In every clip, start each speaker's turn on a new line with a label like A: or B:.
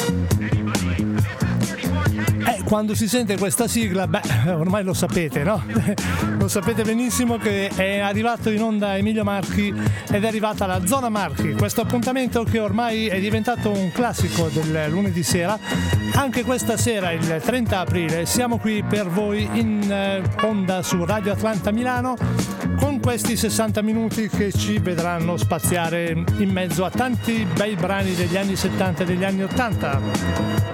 A: Quando si sente questa sigla, ormai lo sapete, no? Lo sapete benissimo che è arrivato in onda Emilio Marchi ed è arrivata la Zona Marchi, questo appuntamento che ormai è diventato un classico del lunedì sera. Anche questa sera, il 30 aprile, siamo qui per voi in onda su Radio Atlanta Milano con questi 60 minuti che ci vedranno spaziare in mezzo a tanti bei brani degli anni 70 e degli anni 80.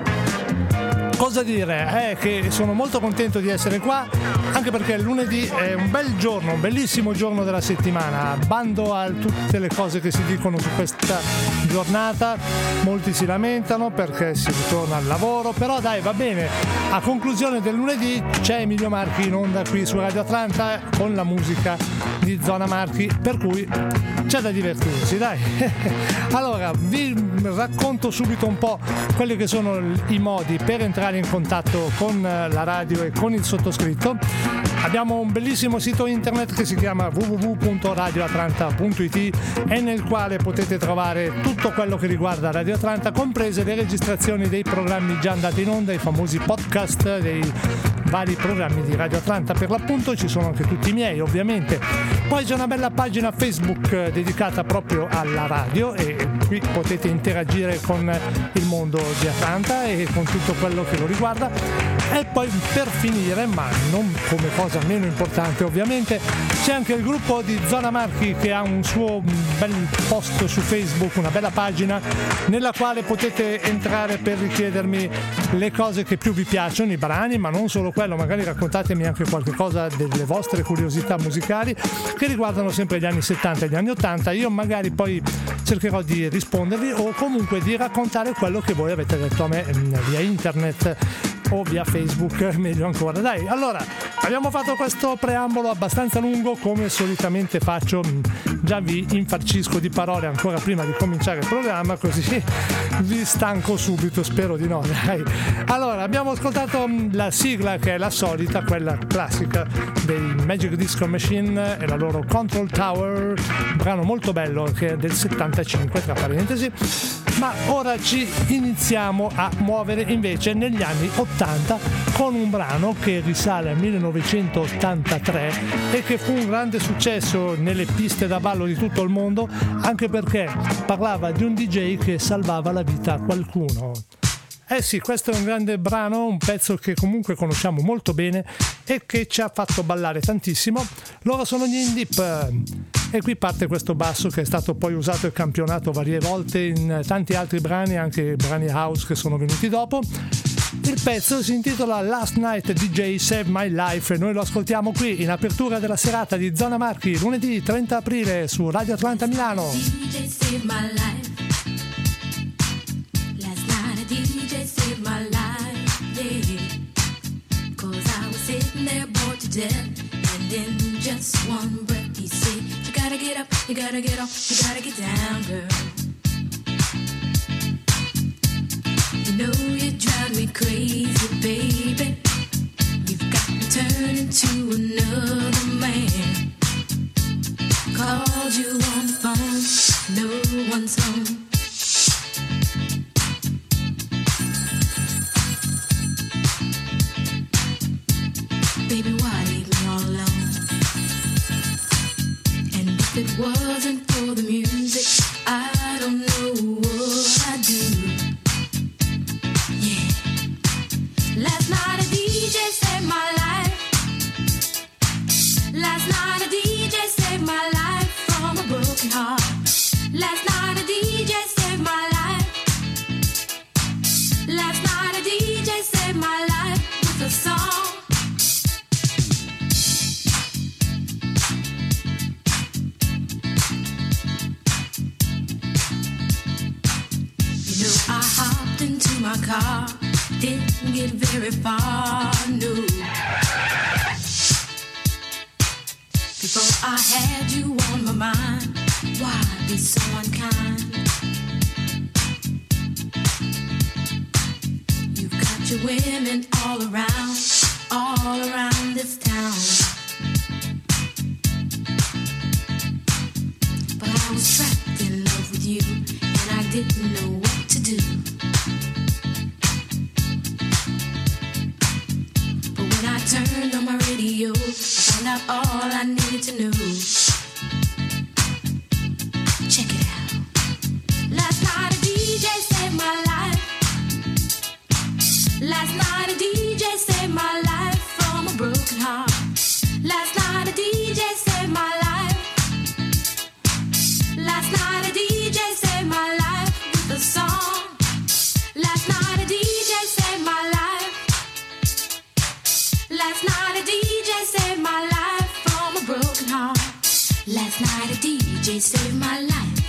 A: Cosa dire? Che sono molto contento di essere qua, anche perché lunedì è un bel giorno, un bellissimo giorno della settimana. Bando a tutte le cose che si dicono su questa giornata, molti si lamentano perché si ritorna al lavoro, però dai, va bene. A conclusione del lunedì c'è Emilio Marchi in onda qui su Radio Atlanta con la musica di Zona Marchi, per cui c'è da divertirsi, dai. Allora, vi racconto subito un po' quelli che sono i modi per entrare in contatto con la radio e con il sottoscritto. Abbiamo un bellissimo sito internet che si chiama www.radioatlanta.it e nel quale potete trovare tutto quello che riguarda Radio Atlanta, comprese le registrazioni dei programmi già andati in onda, i famosi podcast dei vari programmi di Radio Atlanta. Per l'appunto ci sono anche tutti i miei, ovviamente. Poi c'è una bella pagina Facebook dedicata proprio alla radio e qui potete interagire con il mondo di Atlanta e con tutto quello che lo riguarda. E poi per finire, ma non come cosa meno importante ovviamente, c'è anche il gruppo di Zona Marchi che ha un suo bel post su Facebook, una bella pagina nella quale potete entrare per richiedermi le cose che più vi piacciono, i brani, ma non solo quello, magari raccontatemi anche qualche cosa delle vostre curiosità musicali che riguardano sempre gli anni 70 e gli anni 80. Io magari poi cercherò di rispondervi o comunque di raccontare quello che voi avete detto a me via internet o via Facebook, meglio ancora. Dai, allora, abbiamo fatto questo preambolo abbastanza lungo, come solitamente faccio, già vi infarcisco di parole ancora prima di cominciare il programma, così vi stanco subito, spero di no, dai. Allora, abbiamo ascoltato la sigla che è la solita, quella classica dei Magic Disco Machine e la loro Control Tower, un brano molto bello che è del 75 tra parentesi. Ma ora ci iniziamo a muovere invece negli anni 80 con un brano che risale al 1983 e che fu un grande successo nelle piste da ballo di tutto il mondo, anche perché parlava di un DJ che salvava la vita a qualcuno. Eh sì, questo è un grande brano, un pezzo che comunque conosciamo molto bene e che ci ha fatto ballare tantissimo. Loro sono gli In Deep e qui parte questo basso che è stato poi usato e campionato varie volte in tanti altri brani, anche brani house che sono venuti dopo. Il pezzo si intitola Last Night DJ Saved My Life e noi lo ascoltiamo qui in apertura della serata di Zona Marchi, lunedì 30 aprile su Radio Atlanta Milano.
B: DJ saved my life. Last night a DJ saved my life, yeah. 'Cause I was sitting there bored to death, and in just one breath he said, you gotta get up, you gotta get off, you gotta get down, girl. You know you drive me crazy, baby. You've got to turn into another man. Called you on the phone, no one's home. Baby, why leave me all alone? And if it wasn't for the music, I don't know what I'd do. Yeah. Last night a DJ saved my life. Last night a DJ saved my life from a broken heart. Last night a DJ saved my life. Last night a DJ saved my life with a song. I hopped into my car, didn't get very far, no. Before I had you on my mind, why be so unkind? You've got your women all around this town. But I was trapped in love with you, and I didn't know what to do. turned on my radio, I found out all I needed to know. Check it out. Last night a DJ saved my life. Last night a DJ saved my life from a broken heart. Last night a DJ saved my life. Last night a DJ saved my life with a song. Last night a DJ saved my life. Last night a DJ saved my life from a broken heart. Last night a DJ saved my life.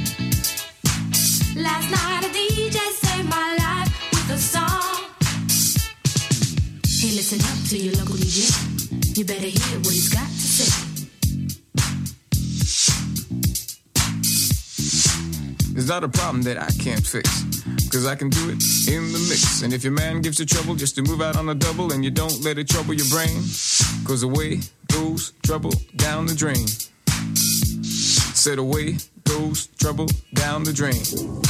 B: Last night a DJ saved my life with a song. Hey, listen up to your local DJ. You better hear what he's got to say.
C: It's not a problem that I can't fix, 'cause I can do it in the mix. And if your man gives you trouble just to move out on a double, and you don't let it trouble your brain, 'cause away goes trouble down the drain. Said away goes trouble down the drain.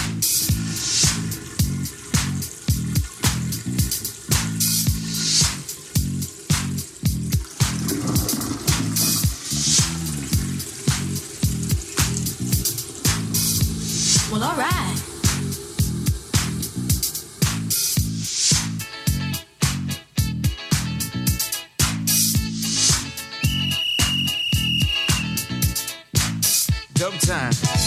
B: Well, all right.
C: Dub time.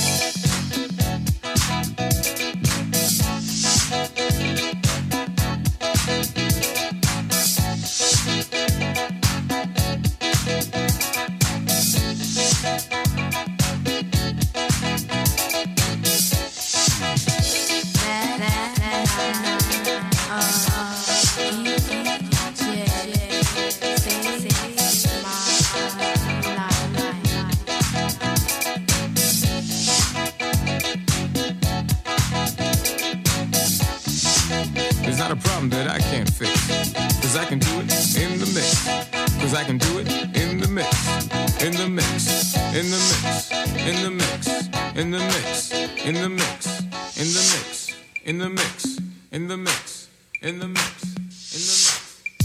C: It's not a problem that I can't fix, 'cause I can do it in the mix. 'Cause I can do it in the mix. In the mix. In the mix. In the mix. In the mix. In the mix. In the mix. In the mix. In the mix. In the mix. In the mix.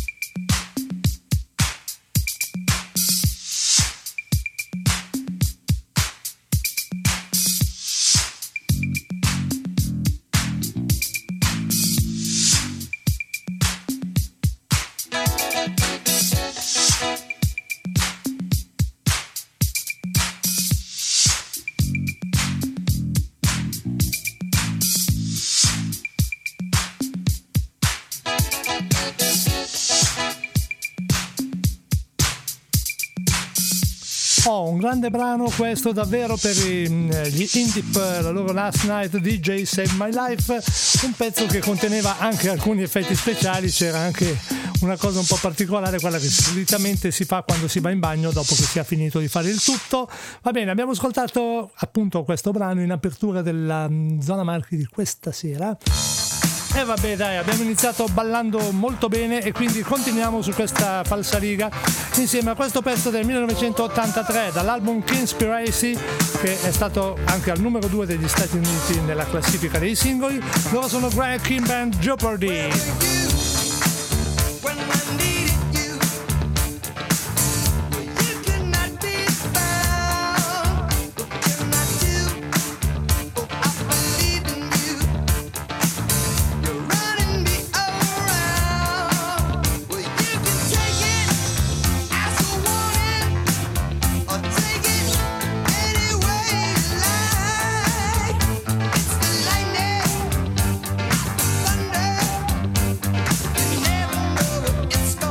A: Un grande brano questo davvero per gli Indip, la loro Last Night DJ Save My Life, un pezzo che conteneva anche alcuni effetti speciali. C'era anche una cosa un po' particolare, quella che solitamente si fa quando si va in bagno dopo che si è finito di fare il tutto. Va bene, abbiamo ascoltato appunto questo brano in apertura della Zona Marchi di questa sera. E vabbè dai, abbiamo iniziato ballando molto bene e quindi continuiamo su questa falsariga insieme a questo pezzo del 1983 dall'album Conspiracy, che è stato anche al numero 2 degli Stati Uniti nella classifica dei singoli. Loro sono Greg King Band Jeopardy.
D: It's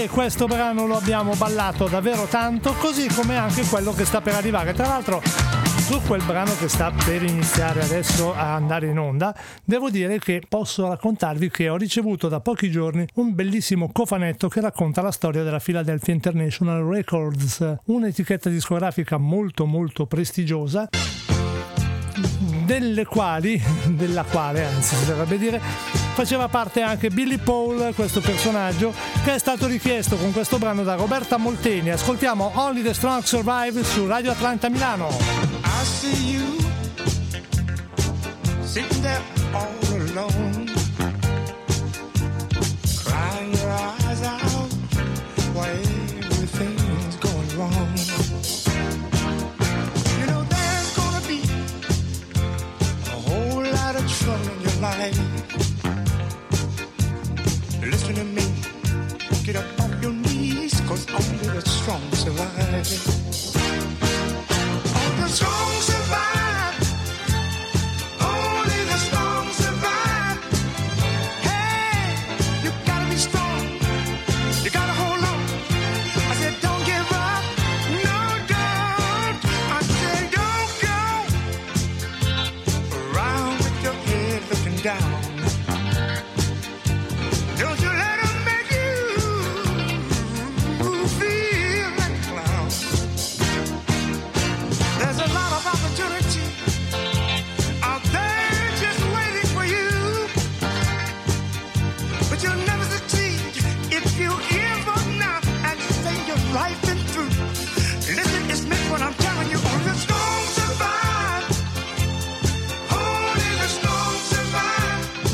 A: e questo brano lo abbiamo ballato davvero tanto, così come anche quello che sta per arrivare. Tra l'altro, su quel brano che sta per iniziare adesso a andare in onda, devo dire che posso raccontarvi che ho ricevuto da pochi giorni un bellissimo cofanetto che racconta la storia della Philadelphia International Records, un'etichetta discografica molto molto prestigiosa, della quale anzi si dovrebbe dire faceva parte anche Billy Paul, questo personaggio che è stato richiesto con questo brano da Roberta Molteni. Ascoltiamo Only the Strong Survive su Radio Atlanta Milano.
D: I see you sitting there all alone, crying your eyes out while everything's going wrong. You know there's gonna be a whole lot of trouble in your life. Listen to me, get up off your knees, 'cause only the strong survive. Only the strong survive. Only the strong survive. Hey, you gotta be strong. You gotta hold on. I said don't give up. No, don't. I said don't go around with your head looking down. Don't you let them make you feel like a clown. There's a lot of opportunity out there just waiting for you, but you'll never succeed if you give up now and say your life been through. Listen, it's meant what I'm telling you. Only the strong survive. Only the strong survive.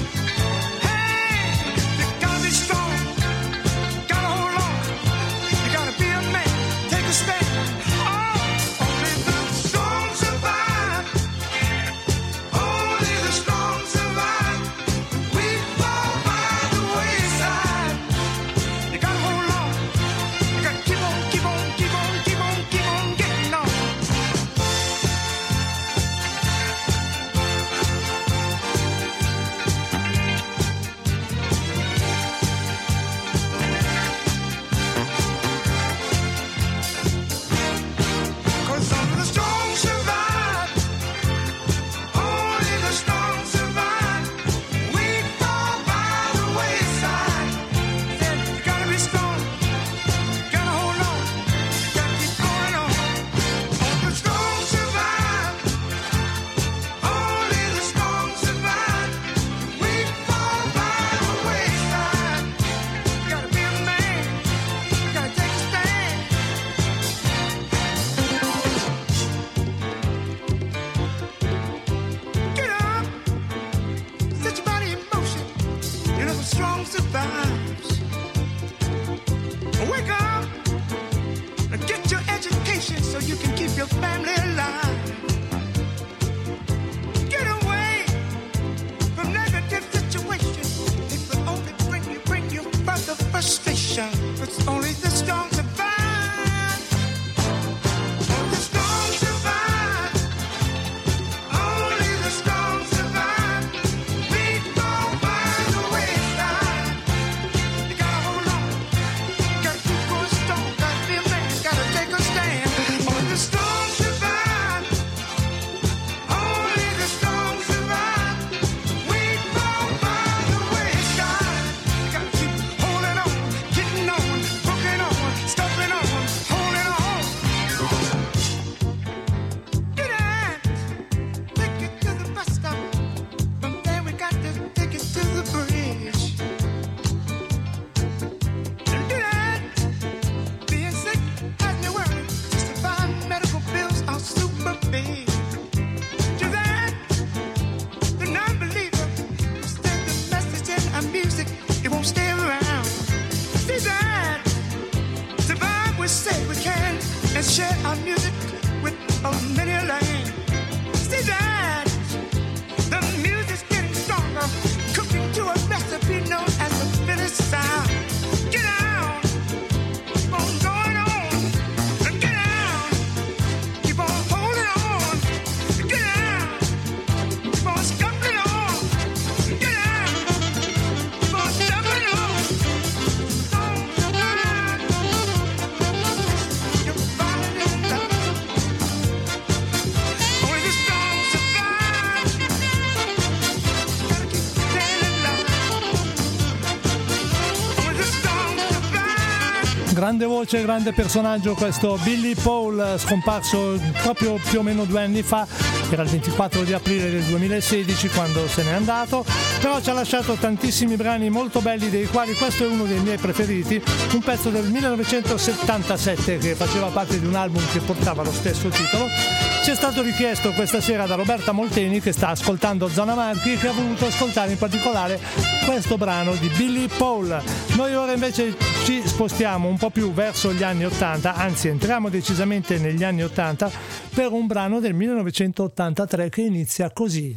A: Grande voce, grande personaggio questo Billy Paul, scomparso proprio più o meno 2 anni fa, era il 24 di aprile del 2016 quando se n'è andato, però ci ha lasciato tantissimi brani molto belli, dei quali questo è uno dei miei preferiti, un pezzo del 1977 che faceva parte di un album che portava lo stesso titolo. Ci è stato richiesto questa sera da Roberta Molteni, che sta ascoltando Zona Marchi, che ha voluto ascoltare in particolare questo brano di Billy Paul. Noi ora invece ci spostiamo un po' più verso gli anni 80, anzi entriamo decisamente negli anni 80 per un brano del 1983 che inizia così.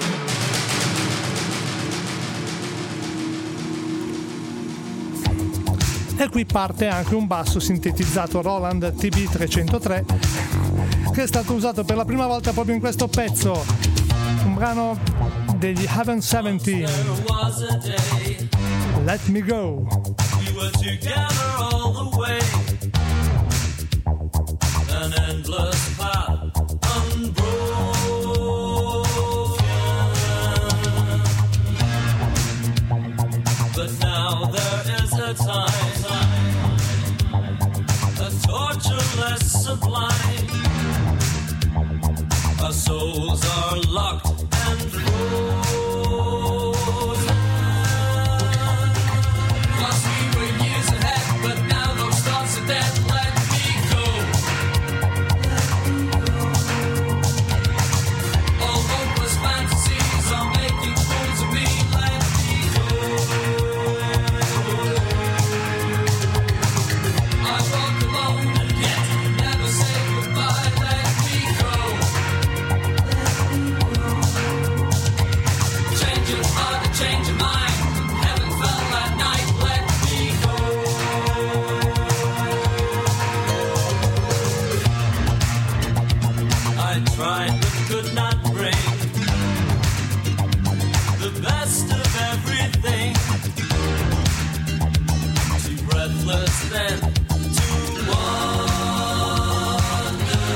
A: E qui parte anche un basso sintetizzato Roland TB303 che è stato usato per la prima volta proprio in questo pezzo, un brano degli Heaven 17, Let Me Go.
E: We were together all the way, an endless path unbroken. But now there is a time, a torture less sublime. Our souls are locked and frozen. 'Cause we were years ahead, but now those thoughts are dead. Let me go. All hopeless fantasies are making fools of me. Let me go. I walk alone and yet never say goodbye. Let me go. Change your heart and change your mind. Heaven fell that night. Let me go. I tried but could not bring the best of everything. Too breathless then to wonder.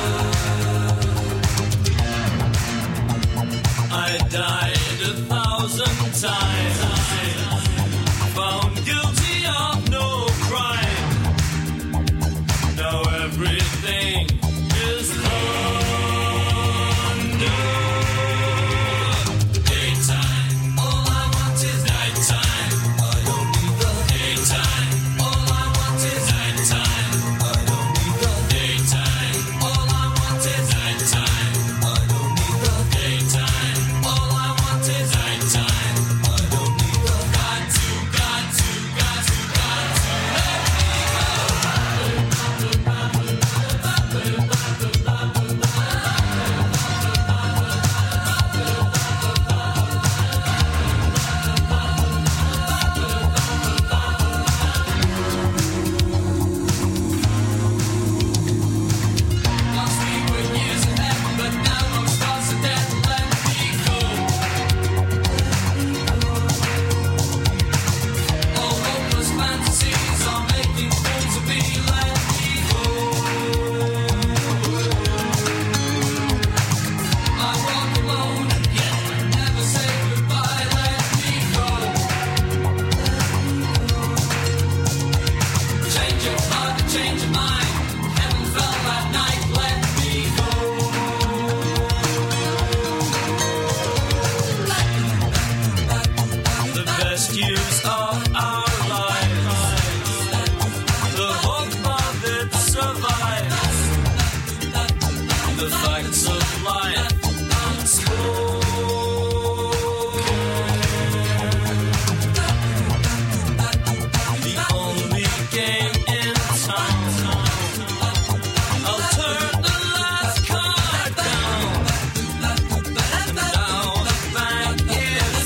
E: I died 1,000 times, found guilty of no crime. Now everything is thunder. Daytime, all I want is nighttime. I don't need the daytime. All I want is nighttime. I don't need the daytime. All I want is nighttime. I don't need the daytime. All I want is nighttime. I don't need the got to let me Lost me with years ahead, but now those thoughts are dead. Let me go. All hopeless fantasies are making fools of me. Let me go. I walk alone and yet never say goodbye. Let me go. Change your heart and change your mind. Heaven fell that night. Let me go. The best years of our lives, the hope of it survives, the facts of life unspoken. The only game in town. I'll turn the last card down. And now the bank is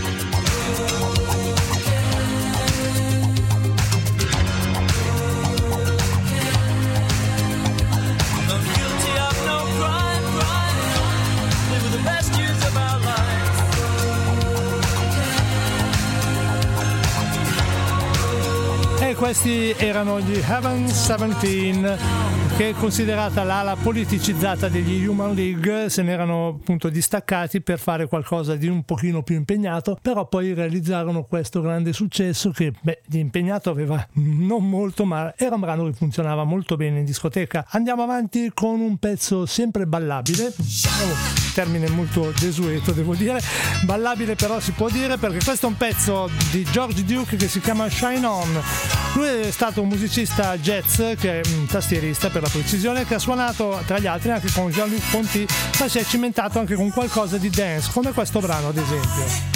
E: I'm guilty of no crime. They were the best years of our lives.
A: E questi erano gli Heaven 17 che è considerata l'ala politicizzata degli Human League. Se ne erano appunto distaccati per fare qualcosa di un pochino più impegnato, però poi realizzarono questo grande successo che di impegnato aveva non molto, ma era un brano che funzionava molto bene in discoteca. Andiamo avanti con un pezzo sempre ballabile, termine molto desueto devo dire, ballabile però si può dire, perché questo è un pezzo di George Duke che si chiama Shine On. Lui è stato un musicista jazz, che è un tastierista per la precisione, che ha suonato tra gli altri anche con Jean-Luc Ponty, ma si è cimentato anche con qualcosa di dance, come questo brano ad esempio.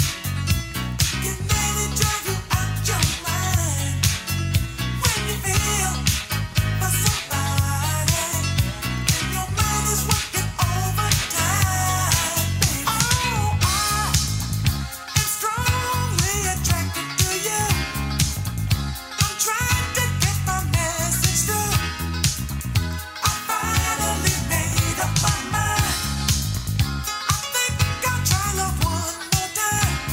F: Try love one more time.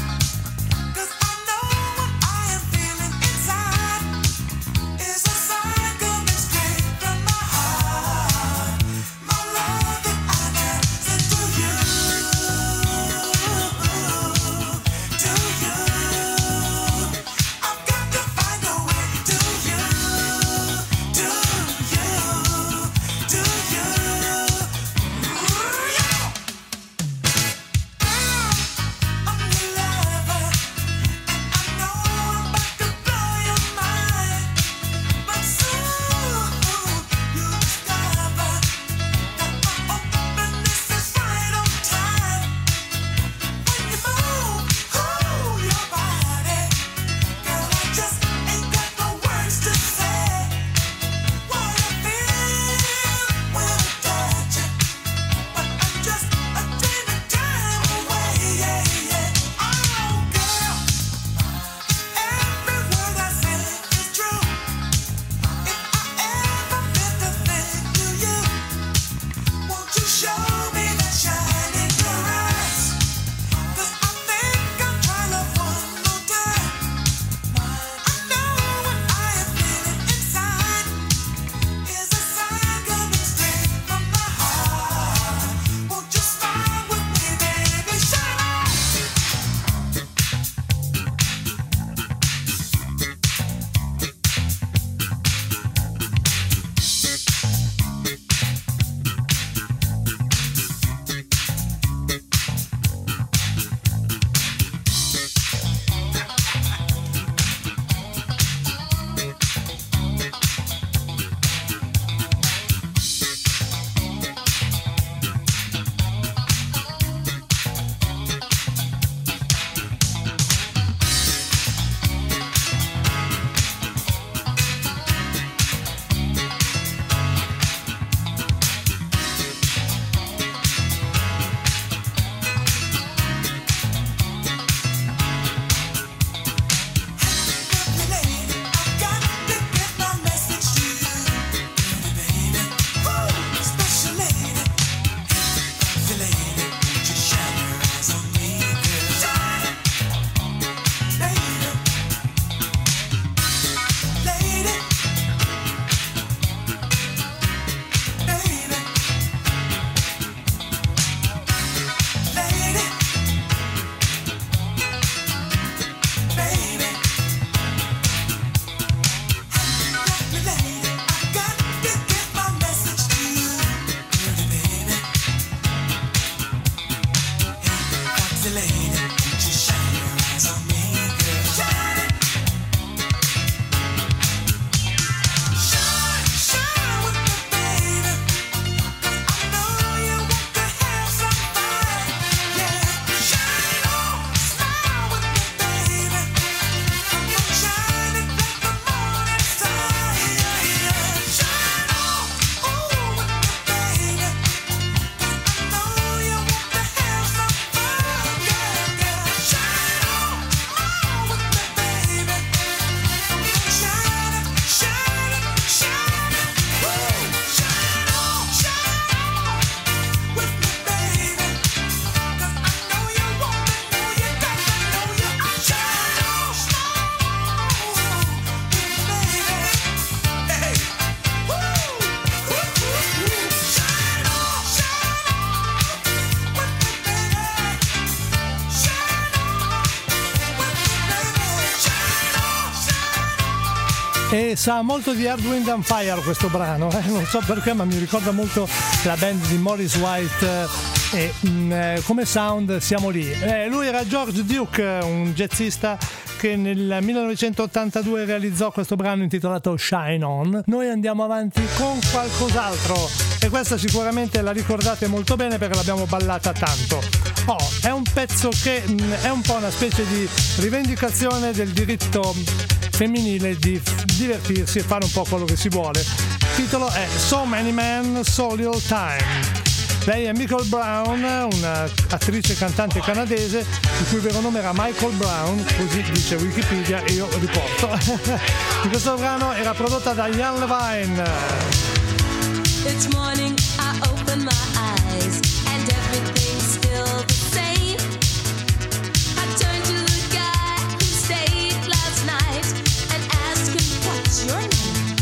A: E sa molto di Earth, Wind and Fire questo brano, non so perché, ma mi ricorda molto la band di Morris White e come sound siamo lì. Lui era George Duke, un jazzista che nel 1982 realizzò questo brano intitolato Shine On. Noi andiamo avanti con qualcos'altro e questa sicuramente la ricordate molto bene perché l'abbiamo ballata tanto. È un pezzo che è un po' una specie di rivendicazione del diritto femminile di divertirsi e fare un po' quello che si vuole. Il titolo è So Many Men, So Little Time. Lei è Michael Brown, un'attrice e cantante canadese il cui vero nome era Michael Brown, così dice Wikipedia e io riporto. In questo brano era prodotta da Ian Levine.
F: This morning I opened my eyes and everything's still the same. I turned to the guy who stayed last night and asked him, what's your name?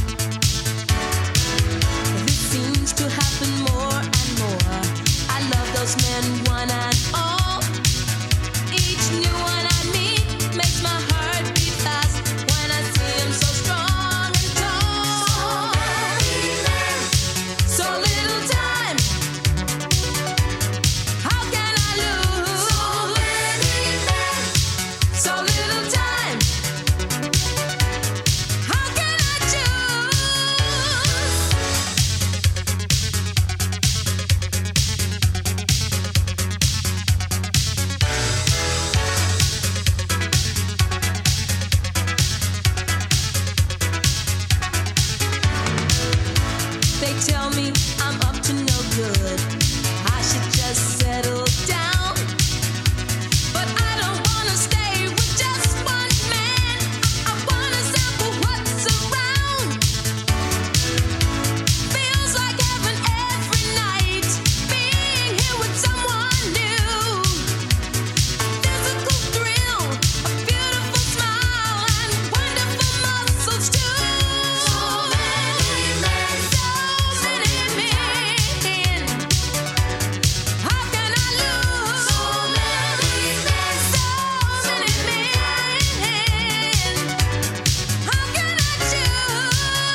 F: This seems to happen more and more. I love those men one and all. Each new one I meet makes my heart beat fast when I see him so strong and tall. So little time. How can I lose? So little time. How can I choose? They tell me I'm up to no good. I should just settle down. But I don't wanna stay with just one man. I wanna sample what's around. Feels like heaven every night. Being here with someone new. A physical thrill, a beautiful smile, and wonderful muscles too. So many men. How can I lose? So many men. How can I choose?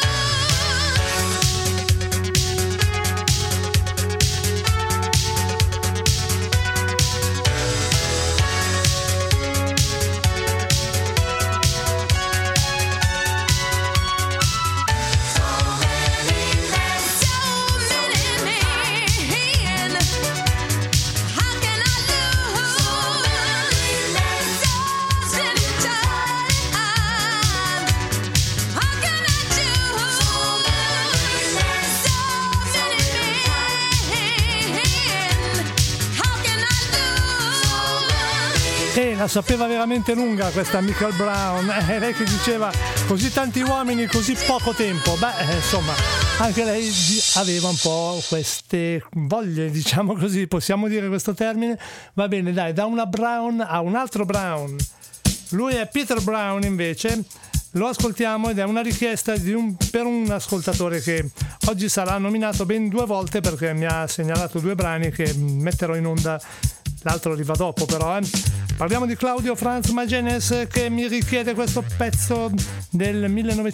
A: E la sapeva veramente lunga questa Michael Brown, lei che diceva così tanti uomini, così poco tempo. Insomma, anche lei aveva un po' queste voglie, diciamo così, possiamo dire questo termine? Va bene, dai, da una Brown a un altro Brown. Lui è Peter Brown invece, lo ascoltiamo ed è una richiesta per un ascoltatore che oggi sarà nominato ben 2 volte perché mi ha segnalato 2 brani che metterò in onda, l'altro arriva dopo però. Parliamo di Claudio Franz Magenes che mi richiede questo pezzo del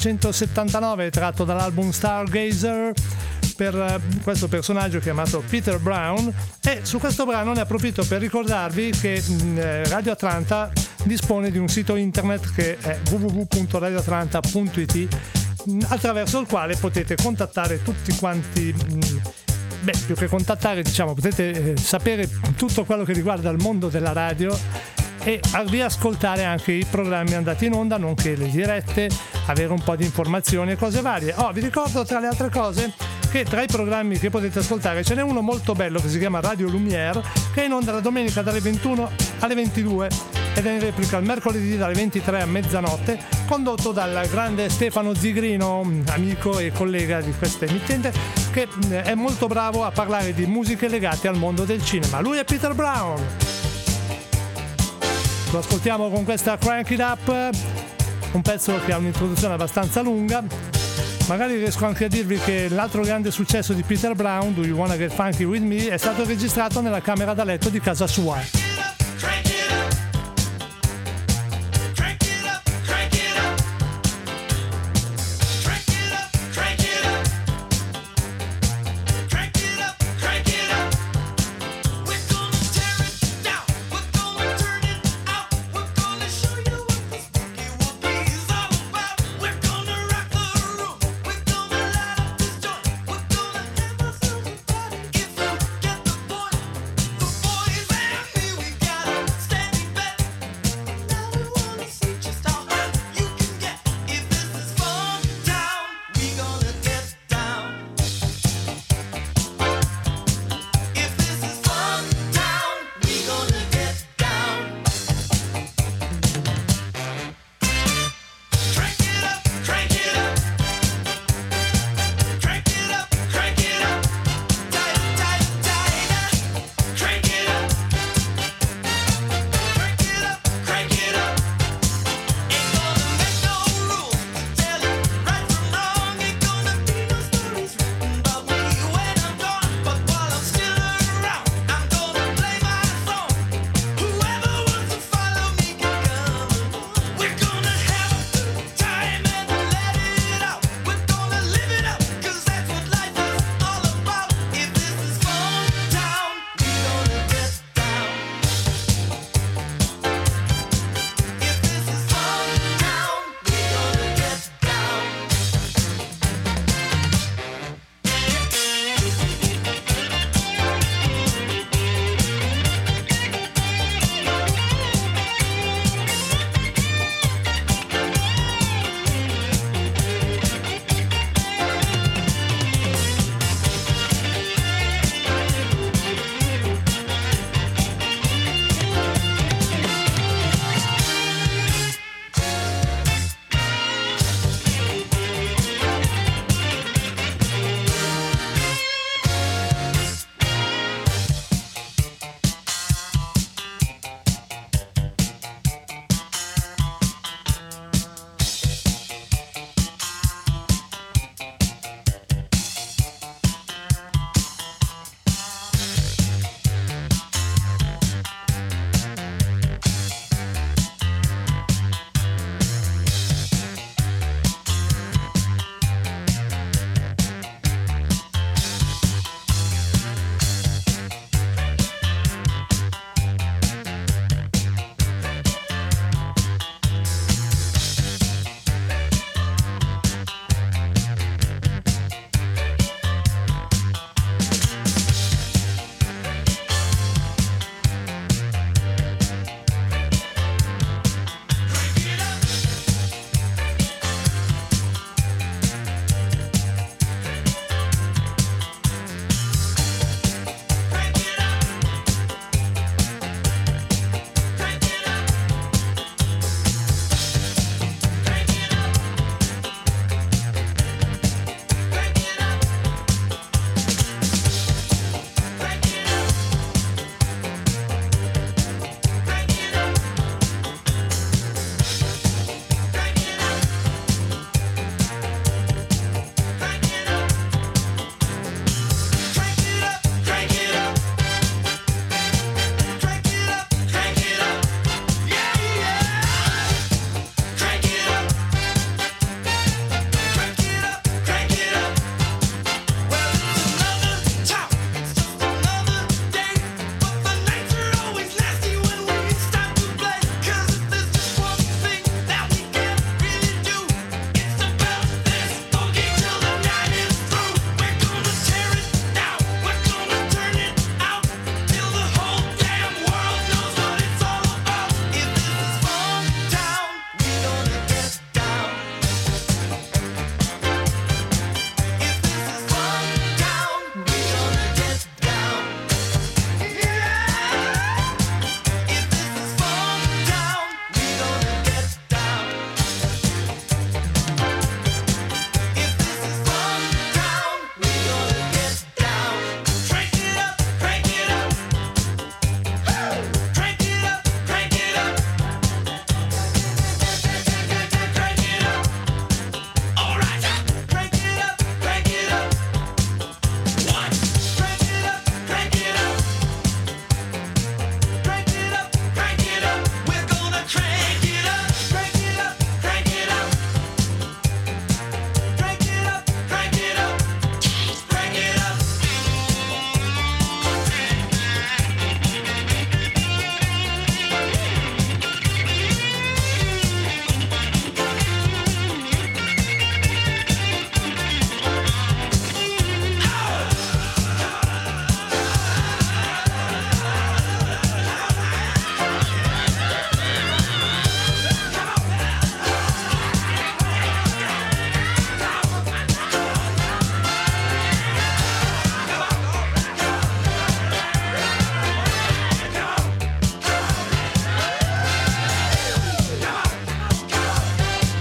A: 1979 tratto dall'album Stargazer per questo personaggio chiamato Peter Brown, e su questo brano ne approfitto per ricordarvi che Radio Atlanta dispone di un sito internet che è www.radioatlanta.it, attraverso il quale potete contattare tutti quanti, più che contattare, diciamo, potete sapere tutto quello che riguarda il mondo della radio e riascoltare anche i programmi andati in onda, nonché le dirette, avere un po' di informazioni e cose varie. Vi ricordo tra le altre cose che tra i programmi che potete ascoltare ce n'è uno molto bello che si chiama Radio Lumière, che è in onda la domenica dalle 21 alle 22 ed è in replica il mercoledì dalle 23 a mezzanotte, condotto dal grande Stefano Zigrino, amico e collega di questa emittente, che è molto bravo a parlare di musiche legate al mondo del cinema. Lui è Peter Brown. Lo ascoltiamo con questa Crank It Up, un pezzo che ha un'introduzione abbastanza lunga. Magari riesco anche a dirvi che l'altro grande successo di Peter Brown, Do You Wanna Get Funky With Me, è stato registrato nella camera da letto di casa sua.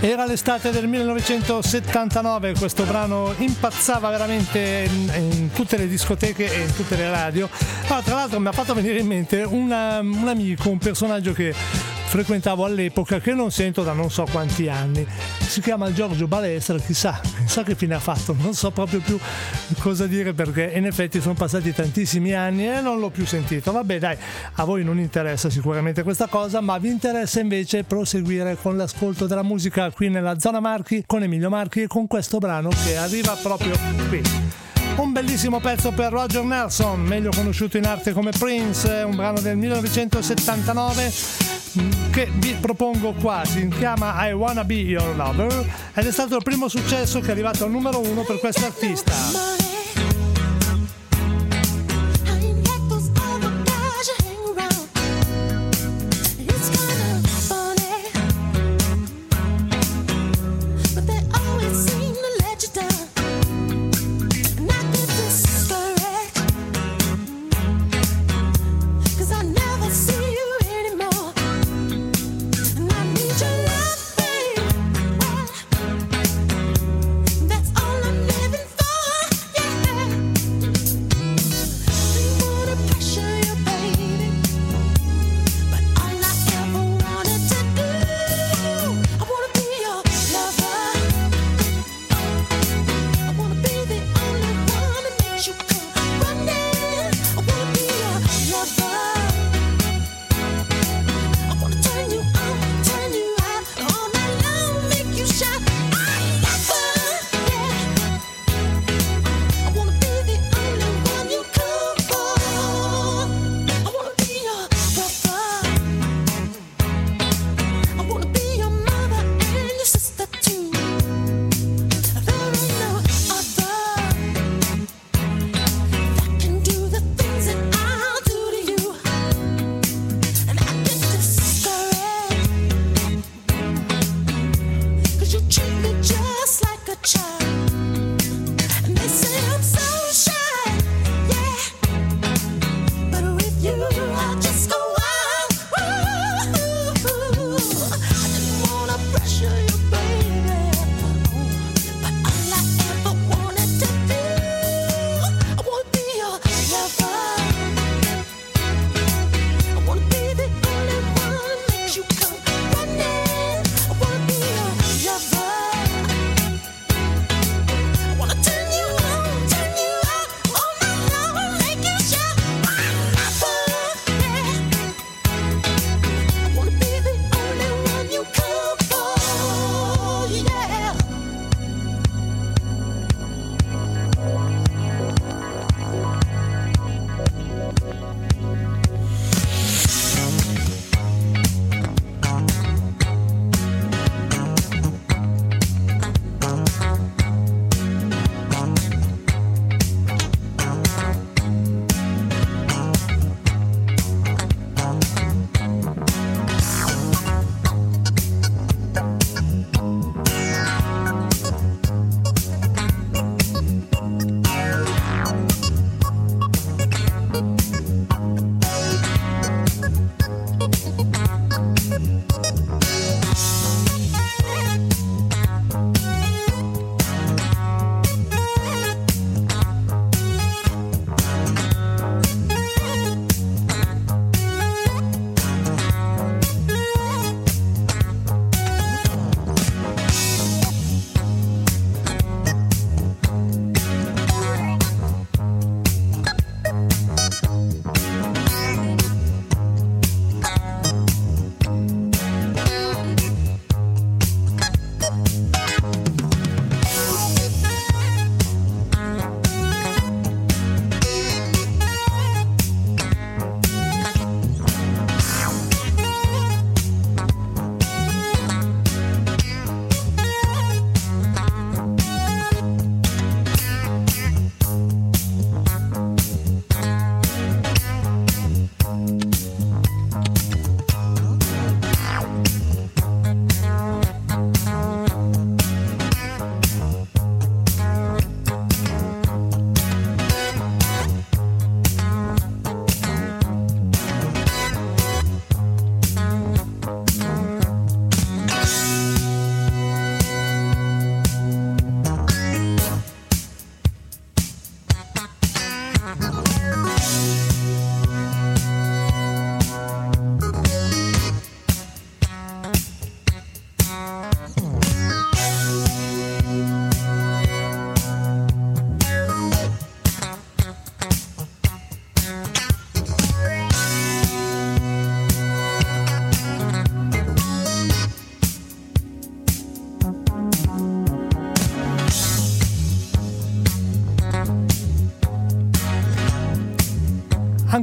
A: Era l'estate del 1979, questo brano impazzava veramente in tutte le discoteche e in tutte le radio. Tra l'altro mi ha fatto venire in mente un amico, un personaggio che frequentavo all'epoca, che non sento da non so quanti anni. Si chiama Giorgio Balestra, chissà che fine ha fatto, non so proprio più cosa dire, perché in effetti sono passati tantissimi anni e non l'ho più sentito. Vabbè dai, a voi non interessa sicuramente questa cosa, ma vi interessa invece proseguire con l'ascolto della musica qui nella Zona Marchi con Emilio Marchi e con questo brano che arriva proprio qui. Un bellissimo pezzo per Roger Nelson, meglio conosciuto in arte come Prince, un brano del 1979 che vi propongo qua, si chiama I Wanna Be Your Lover ed è stato il primo successo che è arrivato al numero 1 per questo artista.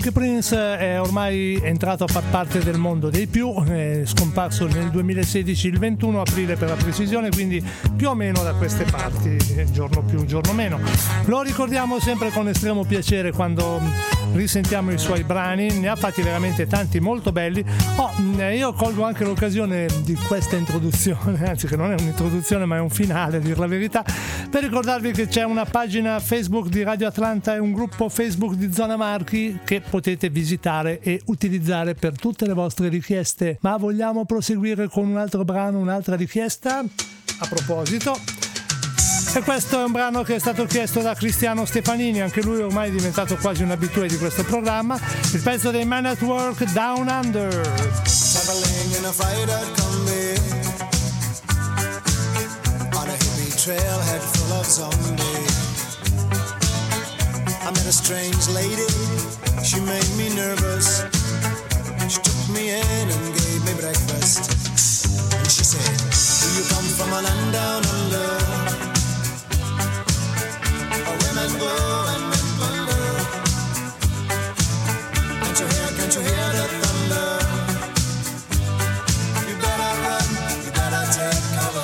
A: Anche Prince è ormai entrato a far parte del mondo dei più, è scomparso nel 2016 il 21 aprile per la precisione, quindi più o meno da queste parti, giorno più, giorno meno. Lo ricordiamo sempre con estremo piacere quando risentiamo i suoi brani, ne ha fatti veramente tanti molto belli. Io colgo anche l'occasione di questa introduzione, anzi che non è un'introduzione ma è un finale, a dir la verità, per ricordarvi che c'è una pagina Facebook di Radio Atlanta e un gruppo Facebook di Zona Marchi che potete visitare e utilizzare per tutte le vostre richieste. Ma vogliamo proseguire con un altro brano, un'altra richiesta a proposito, e questo è un brano che è stato chiesto da Cristiano Stefanini, anche lui ormai è diventato quasi un abitué di questo programma, il pezzo dei Man at Work, Down Under.
G: Traveling in a freighter combi on a hippie trailhead full of zombies. I met a strange lady, she made me nervous. She took me in and gave me breakfast. And she said, do you come from a land down under? Where women go and men wonder. Can't you hear the thunder? You better run, you better take cover.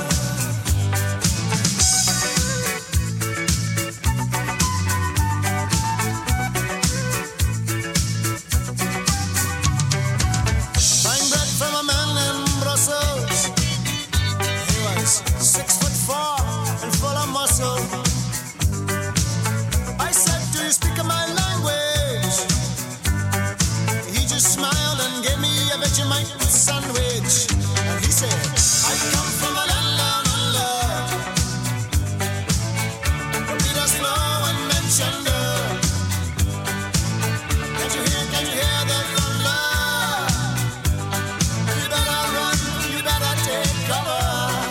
G: Sandwich, and he said, I come from a land down under, where Peter's flow and mentioned. Can't you hear the thunder? You better run, you better take cover.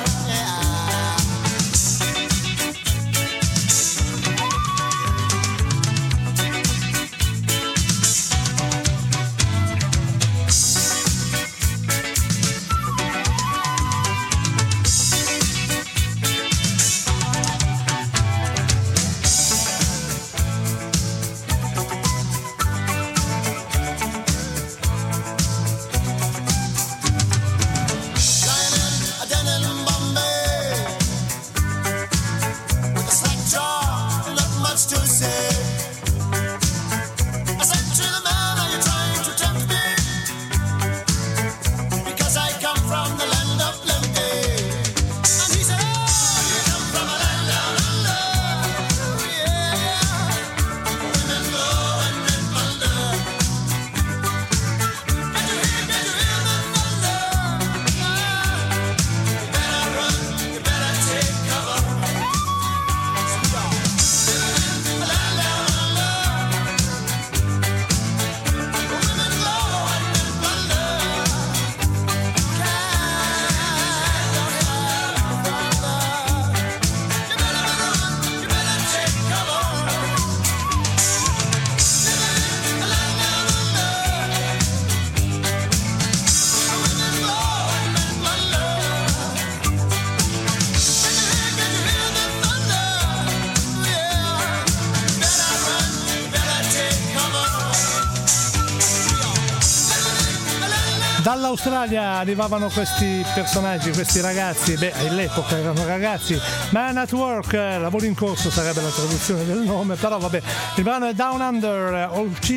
A: Dall'Australia arrivavano questi personaggi, questi ragazzi, all'epoca erano ragazzi, Man at Work, lavoro in corso sarebbe la traduzione del nome, però vabbè, il brano è Down Under,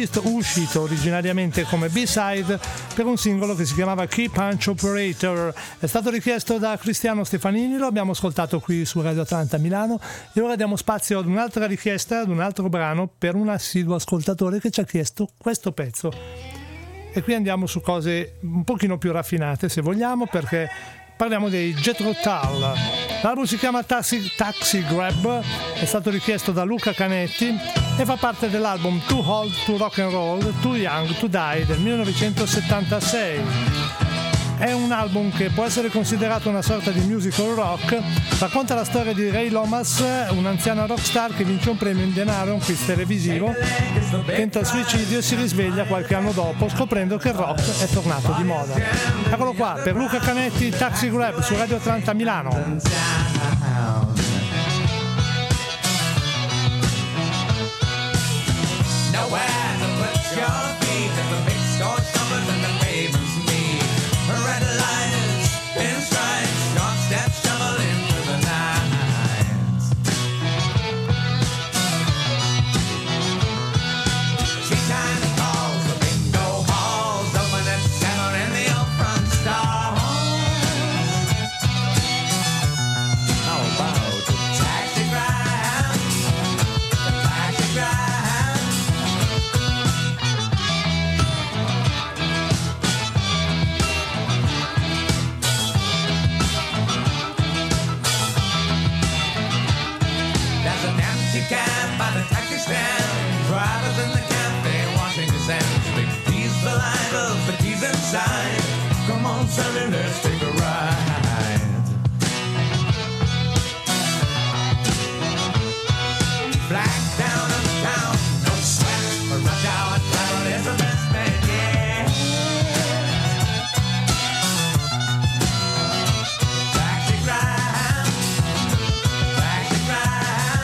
A: uscito originariamente come B-side per un singolo che si chiamava Key Punch Operator, è stato richiesto da Cristiano Stefanini, lo abbiamo ascoltato qui su Radio Atlanta Milano e ora diamo spazio ad un'altra richiesta, ad un altro brano per un assiduo ascoltatore che ci ha chiesto questo pezzo. E qui andiamo su cose un pochino più raffinate se vogliamo, perché parliamo dei Jethro Tull. L'album si chiama Taxi Grab, è stato richiesto da Luca Canetti e fa parte dell'album Too Old to Rock and Roll, Too Young to Die del 1976. È un album che può essere considerato una sorta di musical rock, racconta la storia di Ray Lomas, un anziano rockstar che vince un premio in denaro, un quiz televisivo, tenta il suicidio e si risveglia qualche anno dopo scoprendo che il rock è tornato di moda. Eccolo qua, per Luca Canetti, Taxi Grab su Radio Atlanta Milano.
E: Nowhere to put on, Sally, let's take a ride. Flag down in the town, no sweat, but rush hour travel is the best thing, yeah. Taxi ride, taxi ride.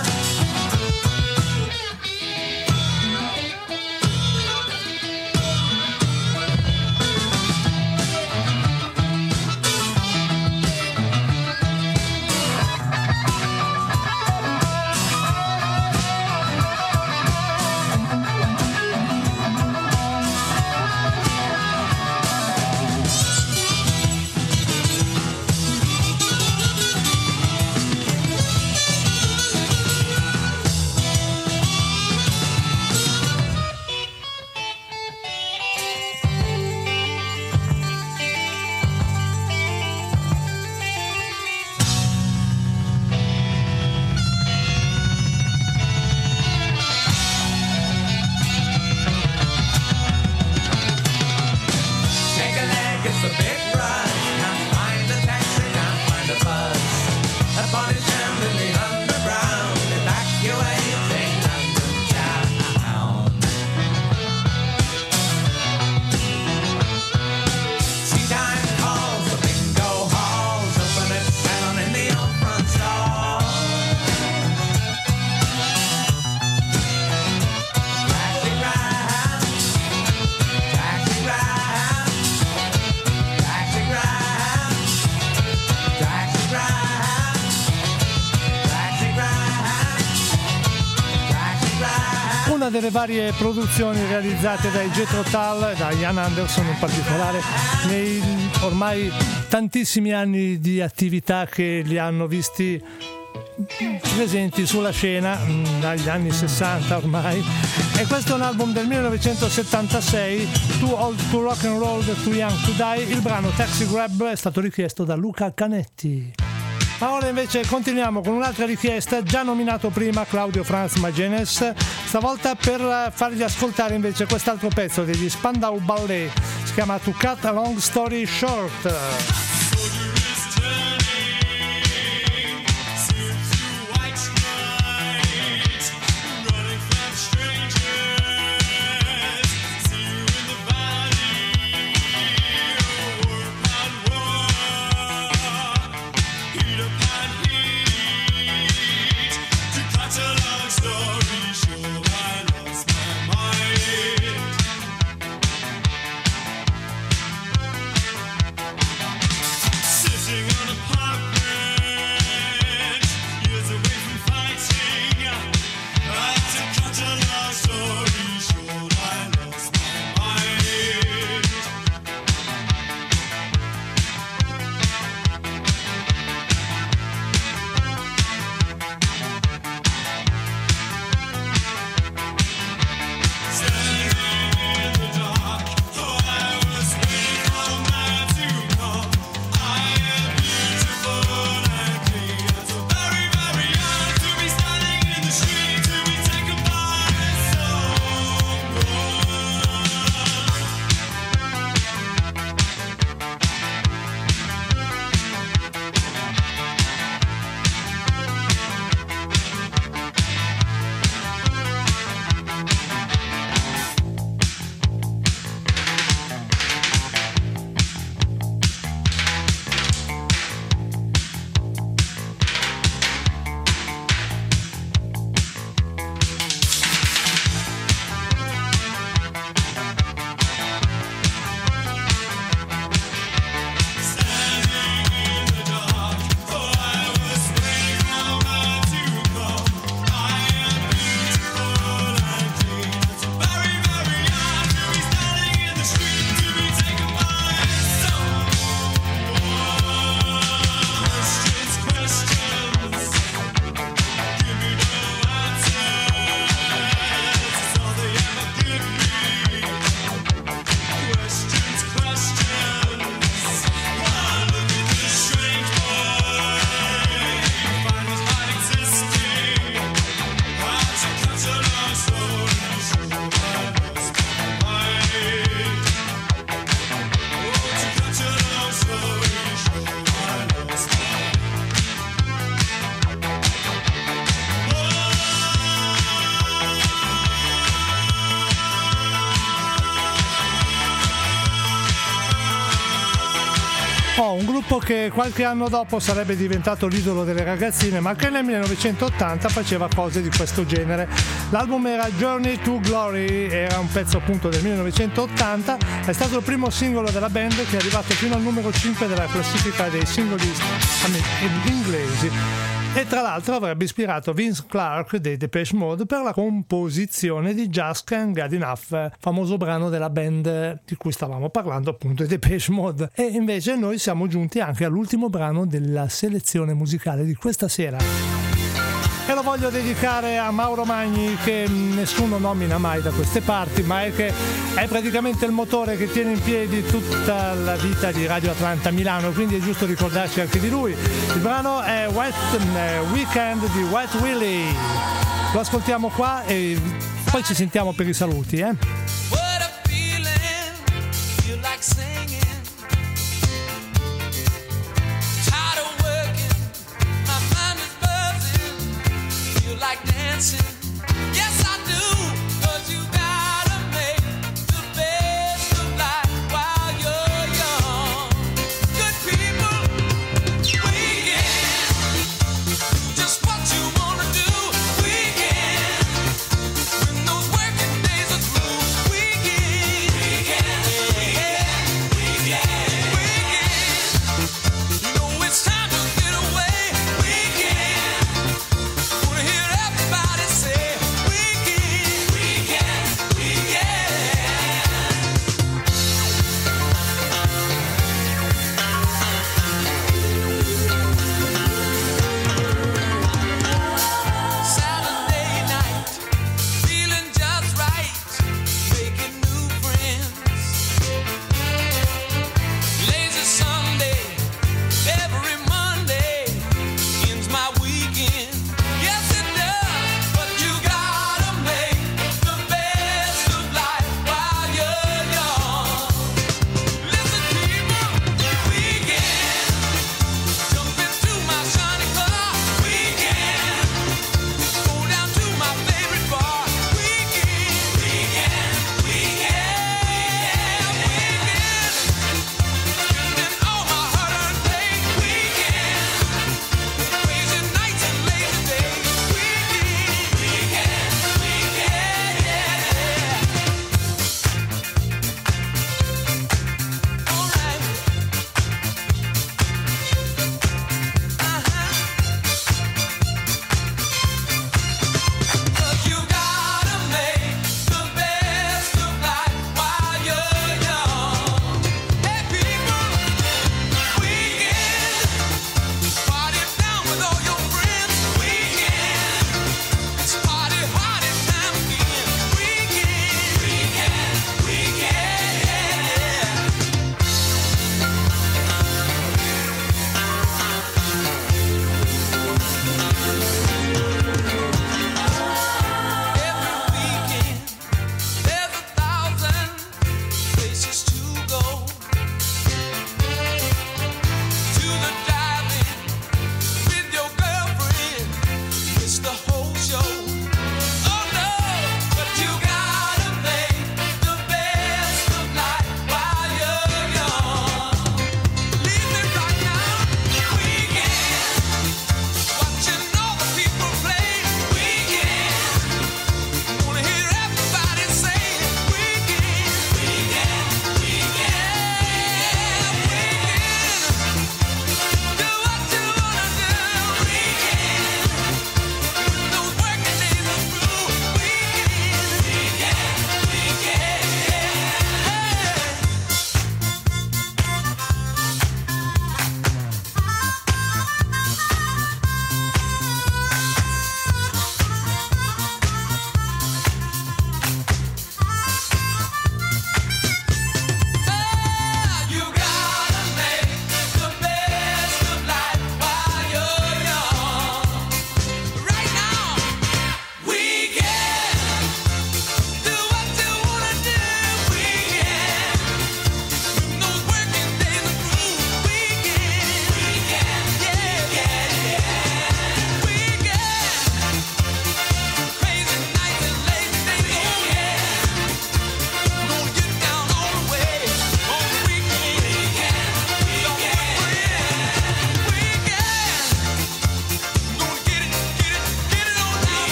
E: Take a leg, it's a big rush. Can't find a taxi, can't find a bus. A body jammed in the underground, evacuating London town. Tea time calls, the bingo halls, open at 7 in the old front stall. Taxi ride, taxi ride. Taxi ride, taxi ride, taxi ride, taxi ride.
A: Una delle varie produzioni realizzate dai Jethro Tull e da Ian Anderson in particolare nei ormai tantissimi anni di attività che li hanno visti presenti sulla scena dagli anni 60 ormai, e questo è un album del 1976, Too Old to Rock and Roll, Too Young to Die. Il brano Taxi Grab è stato richiesto da Luca Canetti. Ma ora invece continuiamo con un'altra richiesta, già nominato prima Claudio Franz Magenes, stavolta per fargli ascoltare invece quest'altro pezzo degli Spandau Ballet, si chiama To Cut a Long Story Short. Un gruppo che qualche anno dopo sarebbe diventato l'idolo delle ragazzine, ma che nel 1980 faceva cose di questo genere. L'album era Journey to Glory, era un pezzo appunto del 1980, è stato il primo singolo della band che è arrivato fino al numero 5 della classifica dei singoli inglesi. E tra l'altro avrebbe ispirato Vince Clarke dei Depeche Mode per la composizione di Just Can't Get Enough, famoso brano della band di cui stavamo parlando, appunto, i Depeche Mode. E invece noi siamo giunti anche all'ultimo brano della selezione musicale di questa sera. E lo voglio dedicare a Mauro Magni, che nessuno nomina mai da queste parti, ma è praticamente il motore che tiene in piedi tutta la vita di Radio Atlanta Milano, quindi è giusto ricordarci anche di lui. Il brano è Weekend di Wet Willie. Lo ascoltiamo qua e poi ci sentiamo per i saluti.
E: What a feeling, feel like singing. Tired of working, my mind is buzzing. Feel like dancing, yes I do. 'Cause you gotta make the best of life while you're young. Good people, weekend, just what you wanna do. Weekend, when those working days are through.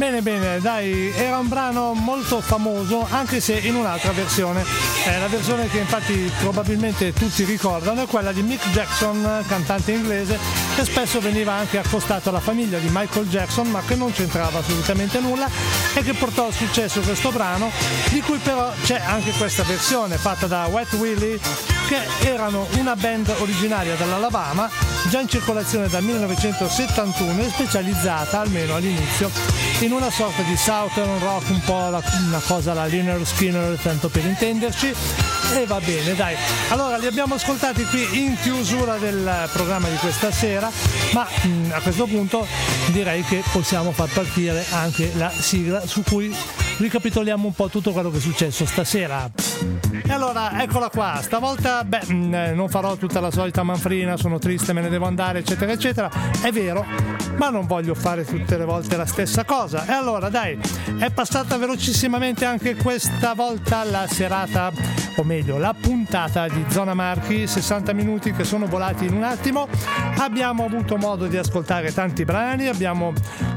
A: Bene, dai, era un brano molto famoso, anche se in un'altra versione. La versione che infatti probabilmente tutti ricordano è quella di Mick Jackson, cantante inglese, che spesso veniva anche accostato alla famiglia di Michael Jackson, ma che non c'entrava assolutamente nulla e che portò al successo questo brano, di cui però c'è anche questa versione fatta da Wet Willie, che erano una band originaria dall'Alabama, già in circolazione dal 1971 e specializzata, almeno all'inizio, in una sorta di southern rock, un po' una cosa alla Lynyrd Skynyrd, tanto per intenderci. E va bene, dai. Allora li abbiamo ascoltati qui in chiusura del programma di questa sera, ma a questo punto direi che possiamo far partire anche la sigla su cui ricapitoliamo un po' tutto quello che è successo stasera. E allora eccola qua, stavolta non farò tutta la solita manfrina, sono triste, me ne devo andare, eccetera eccetera, è vero, ma non voglio fare tutte le volte la stessa cosa. E allora dai, è passata velocissimamente anche questa volta la serata, o meglio la puntata di Zona Marchi, 60 minuti che sono volati in un attimo. Abbiamo avuto modo di ascoltare tanti brani, abbiamo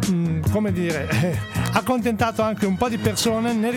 A: accontentato anche un po' di persone, li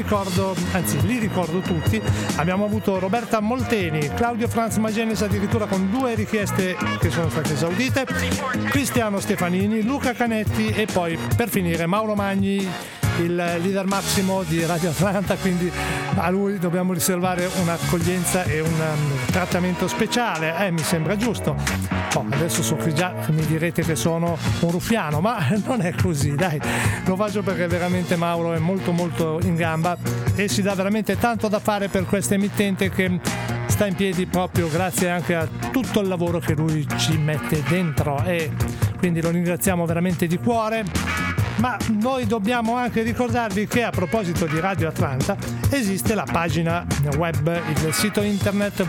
A: ricordo tutti. Abbiamo avuto Roberta Molteni, Claudio Franz Magenis addirittura con 2 richieste che sono state esaudite, Cristiano Stefanini, Luca Canetti e poi per finire Mauro Magni, il leader massimo di Radio Atlanta, quindi a lui dobbiamo riservare un'accoglienza e un trattamento speciale, mi sembra giusto. Adesso so che già mi direte che sono un ruffiano, ma non è così, dai, lo faccio perché veramente Mauro è molto molto in gamba e si dà veramente tanto da fare per questa emittente che sta in piedi proprio grazie anche a tutto il lavoro che lui ci mette dentro, e quindi lo ringraziamo veramente di cuore. Ma noi dobbiamo anche ricordarvi che a proposito di Radio Atlanta esiste la pagina web, il sito internet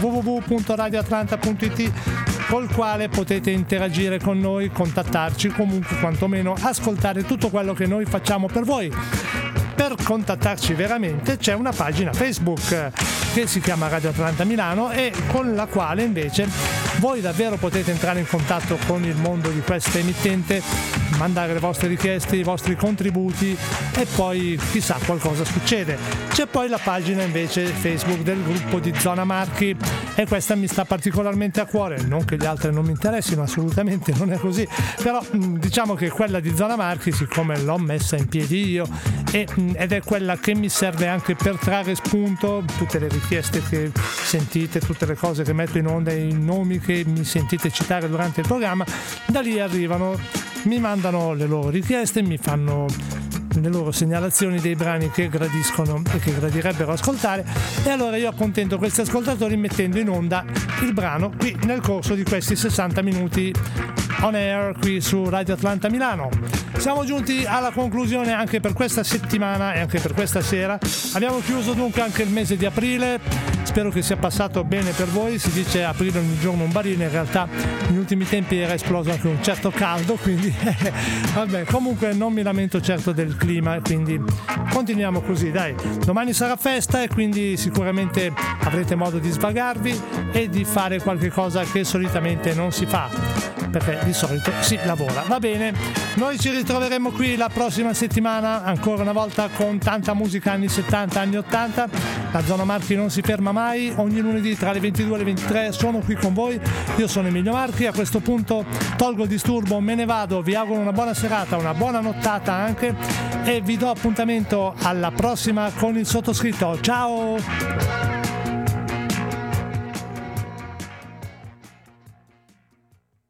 A: www.radioatlanta.it, col quale potete interagire con noi, contattarci, comunque quantomeno ascoltare tutto quello che noi facciamo per voi. Per contattarci veramente c'è una pagina Facebook che si chiama Radio Atlanta Milano e con la quale invece voi davvero potete entrare in contatto con il mondo di questa emittente, mandare le vostre richieste, i vostri contributi e poi chissà qualcosa succede. C'è poi la pagina invece Facebook del gruppo di Zona Marchi e questa mi sta particolarmente a cuore, non che gli altri non mi interessino, assolutamente non è così, però diciamo che quella di Zona Marchi, siccome l'ho messa in piedi io ed è quella che mi serve anche per trarre spunto, tutte le richieste che sentite, tutte le cose che metto in onda, i nomi che mi sentite citare durante il programma, da lì arrivano, mi mandano le loro richieste, mi fanno le loro segnalazioni dei brani che gradiscono e che gradirebbero ascoltare, e allora io accontento questi ascoltatori mettendo in onda il brano qui nel corso di questi 60 minuti on air qui su Radio Atlanta Milano. Siamo giunti alla conclusione anche per questa settimana e anche per questa sera. Abbiamo chiuso dunque anche il mese di aprile, spero che sia passato bene per voi. Si dice aprile ogni giorno un barile, in realtà negli ultimi tempi era esploso anche un certo caldo, quindi vabbè, comunque non mi lamento certo del clima, quindi continuiamo così, dai. Domani sarà festa e quindi sicuramente avrete modo di svagarvi e di fare qualche cosa che solitamente non si fa, perché di solito si lavora. Va bene, noi ci ritroveremo qui la prossima settimana ancora una volta con tanta musica anni 70, anni 80. La Zona Marchi non si ferma mai, ogni lunedì tra le 22 e le 23 sono qui con voi. Io sono Emilio Marchi, a questo punto tolgo il disturbo, me ne vado, vi auguro una buona serata, una buona nottata anche e vi do appuntamento alla prossima con il sottoscritto. Ciao!